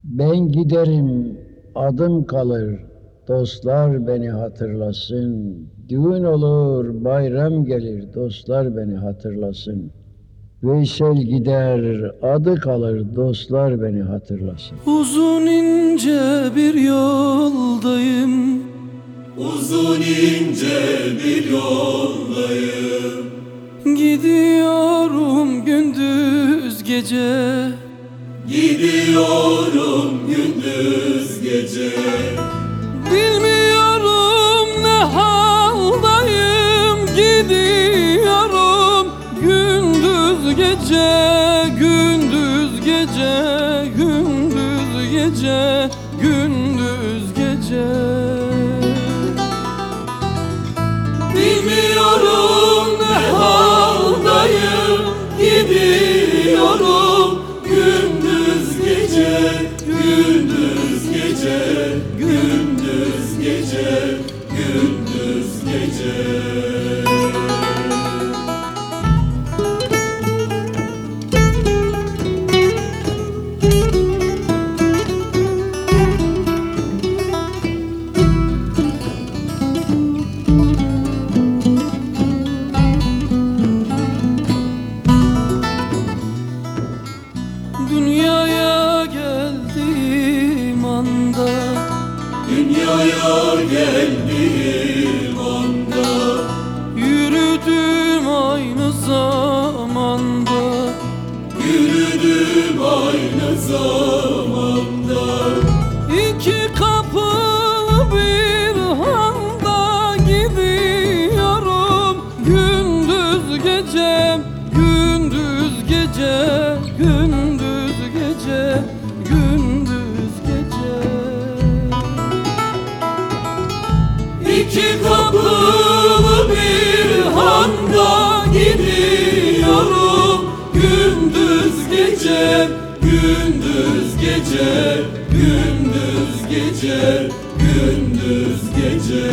Ben giderim, adım kalır, dostlar beni hatırlasın. Düğün olur, bayram gelir, dostlar beni hatırlasın. Veysel gider, adı kalır, dostlar beni hatırlasın. Uzun ince bir yoldayım, uzun ince bir yoldayım. gidiyorum gündüz gece. Gidiyorum gündüz gece. Bilmiyorum ne haldayım, gidiyorum gündüz gece, gündüz gece, gündüz gece, gündüz gece. Bilmiyorum ne haldayım, gidiyorum gündüz gece, gündüz gece, gündüz gece, gündüz gece. Dünyaya geldiğim anda, Dünyaya geldiğim anda, yürüdüm aynı zamanda. yürüdüm aynı zamanda. İki kapılı bir handa gidiyorum gündüz gece, gündüz gece, gündüz gece, gündüz gece. İki kapılı bir handa gidiyorum gündüz gece, gündüz gece, gündüz gece, gündüz gece.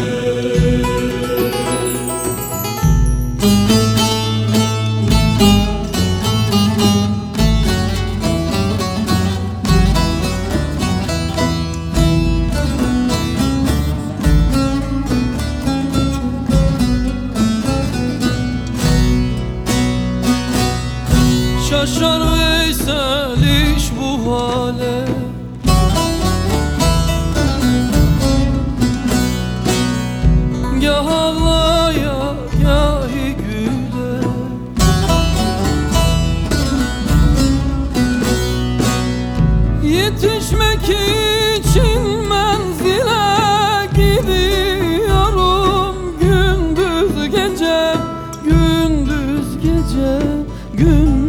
Şaşar Veysel iş bu hale. Gah ağlaya gah güle. Yetişmek için menzile gidiyorum gündüz gece, gündüz gece, gündüz